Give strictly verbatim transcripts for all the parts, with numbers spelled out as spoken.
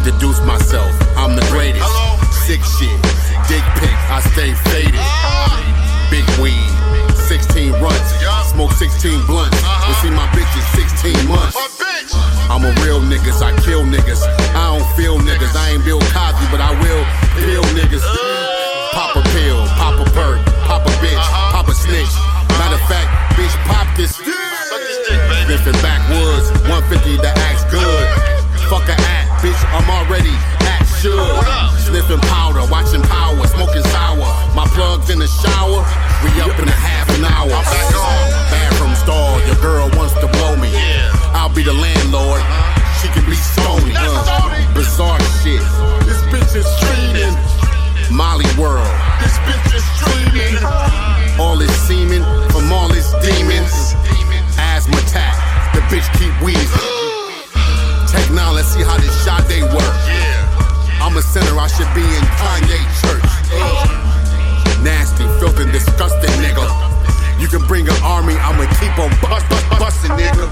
Introduce myself, I'm the greatest. Sick shit, dick pic, I stay faded. Big weed, sixteen runs, smoke sixteen blunts. You see my bitch in sixteen months. I'm a real niggas, I kill niggas. I don't feel niggas, I ain't Bill Cosby, but I will feel niggas. Pop a pill, pop a perk, pop a bitch, pop a snitch. Matter of fact, bitch, pop this. Sniffing backwoods, one fifty that acts good. Fuck a act, bitch, I'm already at should. Sniffing powder, watching power, smoking sour. My plug's in the shower, we up in a half an hour. Bathroom stall, your girl wants to blow me. I'll be the landlord, she can be stony. Uh, bizarre shit, this bitch is streaming. Molly World, this bitch is streaming. All this semen from all his demons. Asthma attack, the bitch keep wheezing. Take now, let's see how this shot they work. I'm a sinner, I should be in Kanye church. Nasty, filthy, disgusting nigga. You can bring an army, I'ma keep on bust, bust, busting, nigga.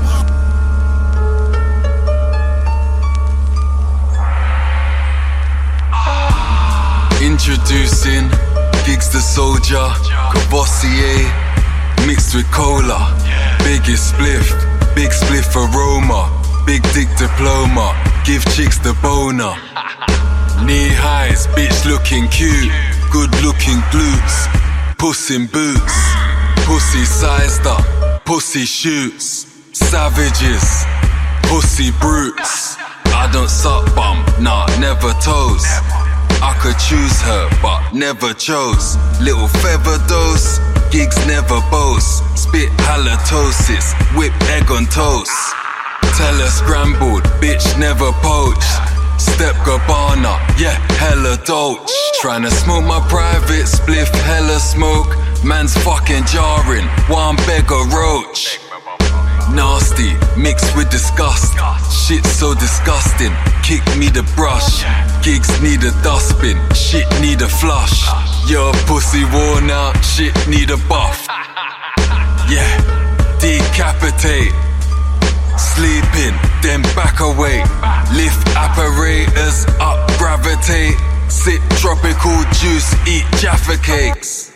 Introducing Gigs the Soldier, Cavassier, mixed with cola. Biggest spliff, big spliff aroma, big dick diploma, give chicks the boner. Knee highs, bitch looking cute, good looking glutes, puss in boots, pussy sized up, pussy shoots, savages, pussy brutes. I don't suck bum, nah, never toes. I could choose her, but never chose. Little feather dose, gigs never boast. Spit halitosis, whip egg on toast. Tell her scrambled, bitch never poached. Step Gabbana, yeah, hella dolch. Tryna smoke my private spliff, hella smoke. Man's fucking jarring, one beggar roach. Nasty, mixed with disgust. Shit so disgusting, kick me the brush. Gigs need a dustbin, shit need a flush. Your pussy worn out, shit need a buff. Yeah, decapitate. Sleeping, then back away. Lift apparatus up, gravitate. Sip tropical juice, eat Jaffa cakes.